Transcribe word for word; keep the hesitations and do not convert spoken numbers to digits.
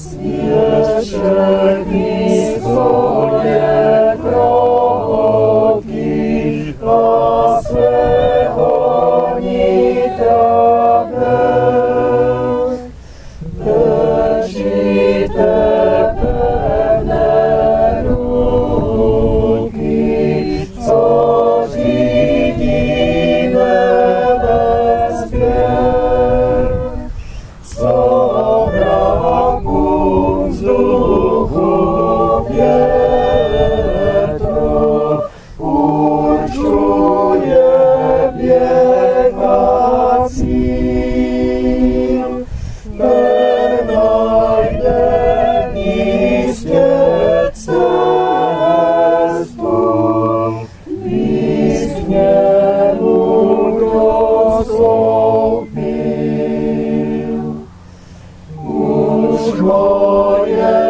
Svědčení svoje kroky a svého nitrabne. Držíte pevné ruky, co řídí nebezpěk. Co mraku vzduchu větru určuje běgací. Ten najde jistě cestu, míst k němu dostoupil. Už moje